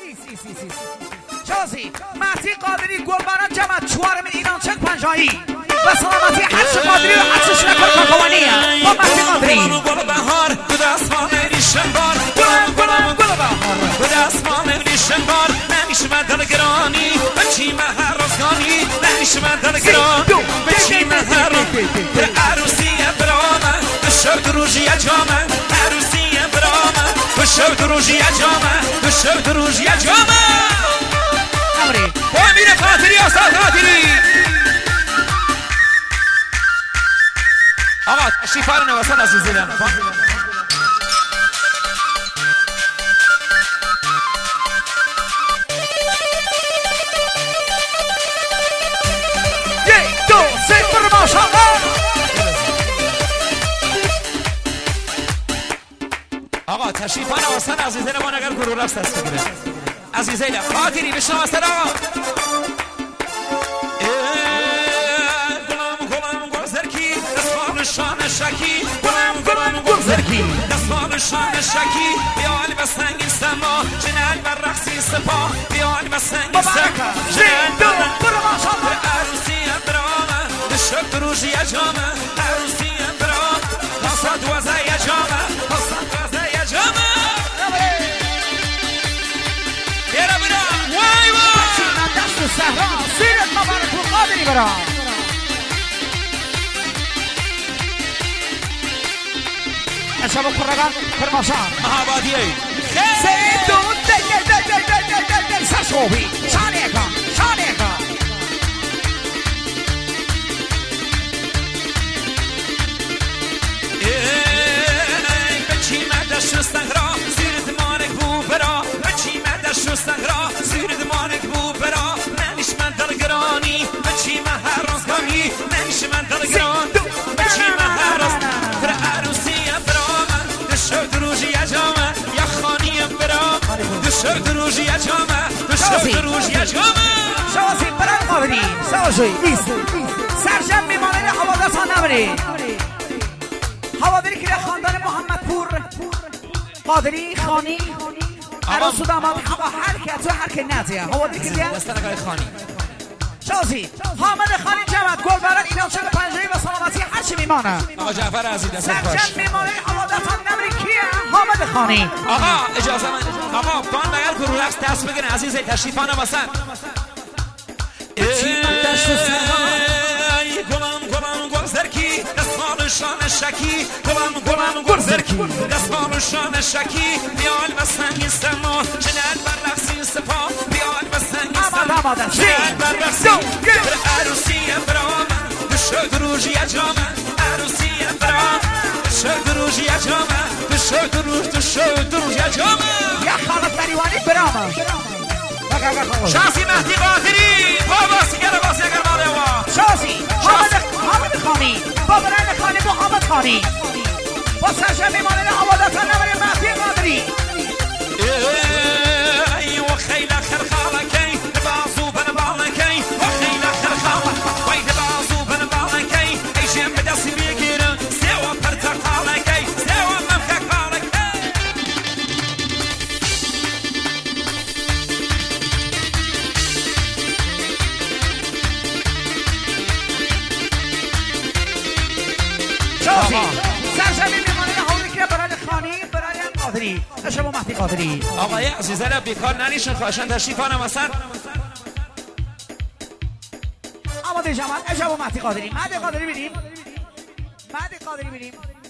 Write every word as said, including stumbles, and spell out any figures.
شازی مهدی قادری گلبران جمع چوارم ایران چک پنجایی و سلامتی حدش قادری و حدش نکر کاکوانیه با مهدی قادری گل بهار به دستمان ریشن بار گلم گلم گل بهار به دستمان ریشن بار نمیشه من دلگرانی بچی من هر روزگانی نمیشه من دلگران بچی من هر روز به عروسی برامه به شب دروژی جامه عروسی برامه به شب دروژی جامه به شب دروژی جامه امری با امیر قادری آساد قادری آقا تشریفان نوستان از زیدن یک دو سه بر ماشاءالله آقا تشریفان نوستان از زیدن ما نگر گروه رفت دست بگیره عزیزه قادری به شما استن آقا شان شکی گلم گلم گل زرکی دستان شان شکی بیال به سنگ سما جنال بر رقصی سپا بیال به سنگ سما جنال بر عروسی برامه نشد دروژی جامه عروسی برامه قصد وزای جامه قصد وزای جامه بیرا بیرا وای وای دست سهرا سیرت مبارک و قادری برام شب خورگان فرماشان آبادیه سه دو دی دی دی دی دی دی دی سرشوبی شانه کن شانه کن ای بچی مدر شستن را زیر دمانک بو برا بچی مدر شستن را زیر دمانک بو برا نمیش من دلگرانی بچی من هر روزگانی نمیش من دلگران بچی من هر روز در عروسی دشت دروژی جامه یا خانی برام دشت دروژی جامه دشت دروژی جامه شوازی برای قادری سوازوی بیست سرجم میمانه حوادث ها نبری حوادری که خاندان محمد پور قادری خانی عروس و داماد هوا هر که تو هر که نزیه حوادری که دیگه دستنگاه خانی شازی حامد خانی جمعت گل برای اینا چند پنجایی و سلامتی هرچی میمانه آقا جعفر عزیز دست خوش سرجم میمانه حوادث ها نبری کیه حامد خانی آقا اجازه من آقا بان بگر کرو رقص دست بگیرن عزیز تشریفانه بسن ای گلم گلم گل زرکی دستان شان شکی گلم گلم گل زرکی دستان شان شکی بیال و سنگ سما جنال بر رقصی سپا بیال و سنگ سما جنال بر رقصی عروسی برامه دشت دروژی جامه عروسی برامه دشت دروژی جامه دشت دروژ دشت دروژی جامه یا خالد بریوانی برامه شازی مهدی قادری با باسیگر باسیگر ماله وا شازی حامد خانی با برند خانی محمد خانی با سرجم میمانه حوادث ها نبری مهدی قادری ای و خیلی خرخالکی بازو بن بالکی و خیلی خرخال وای بازو بن بالکی ای جیم به دستی میگیرن سوا پرتقالکی سوا ممکالکی شازی سرجم میمانه حوادث که برند خانی برند قادری اشبا مهدی قادری آقای عزیزه بیکار ننیشن خواهشن تشریفانم اصلا آماده جمعت اشبا مهدی قادری مهدی قادری بیدیم مهدی قادری بیدیم